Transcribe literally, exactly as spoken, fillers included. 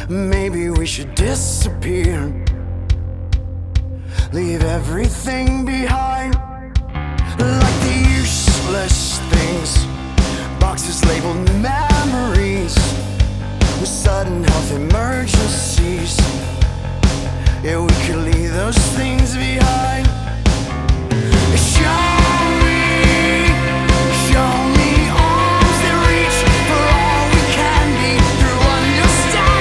Maybe we should disappear, leave everything behind, like the useless things, boxes labeled memories, with sudden health emergencies. Yeah, we could leave those things behind.